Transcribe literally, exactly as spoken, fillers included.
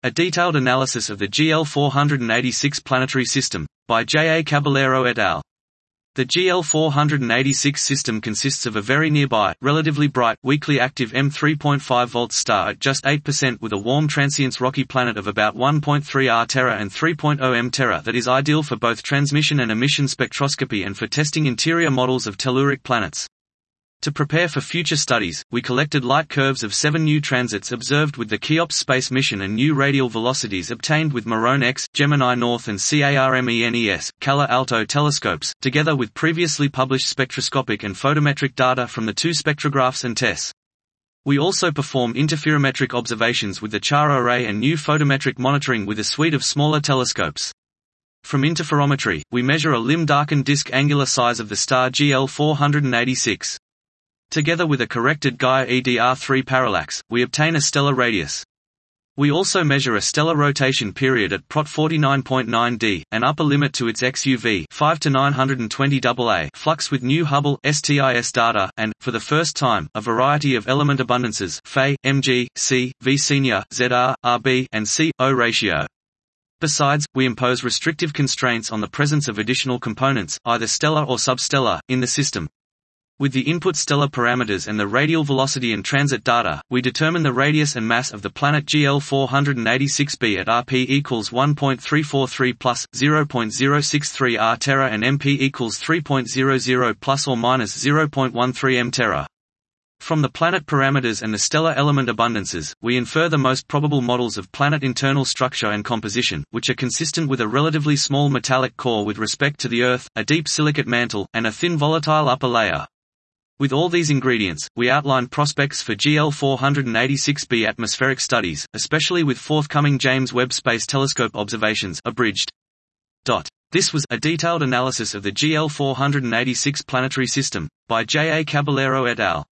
A detailed analysis of the G L four eighty-six planetary system, by J A Caballero et al. The G L four eighty-six system consists of a very nearby, relatively bright, weakly active M three point five volt star at just eight percent with a warm transients rocky planet of about one point three R Terra and three point zero M Terra that is ideal for both transmission and emission spectroscopy and for testing interior models of telluric planets. To prepare for future studies, we collected light curves of seven new transits observed with the Cheops space mission and new radial velocities obtained with Marone X, Gemini North and CARMENES, Cala Alto telescopes, together with previously published spectroscopic and photometric data from the two spectrographs and tests. We also perform interferometric observations with the CHAR array and new photometric monitoring with a suite of smaller telescopes. From interferometry, we measure a limb-darkened disk angular size of the star G L four eighty-six. Together with a corrected Gaia E D R three parallax, we obtain a stellar radius. We also measure a stellar rotation period at Prot forty-nine point nine D, an upper limit to its X U V five to nine hundred twenty A A flux with new Hubble S T I S data, and, for the first time, a variety of element abundances Fe, Mg, C, V senior, Zr, Rb, and C O ratio. Besides, we impose restrictive constraints on the presence of additional components, either stellar or substellar, in the system. With the input stellar parameters and the radial velocity and transit data, we determine the radius and mass of the planet G L four eighty-six b at R P equals one point three four three plus zero point zero six three R Terra and M P equals three point zero zero plus or minus zero point one three M Terra. From the planet parameters and the stellar element abundances, we infer the most probable models of planet internal structure and composition, which are consistent with a relatively small metallic core with respect to the Earth, a deep silicate mantle, and a thin volatile upper layer. With all these ingredients, we outline prospects for G L four eighty-six b atmospheric studies, especially with forthcoming James Webb Space Telescope observations abridged. This was a detailed analysis of the G L four eighty-six planetary system, by J A Caballero et al.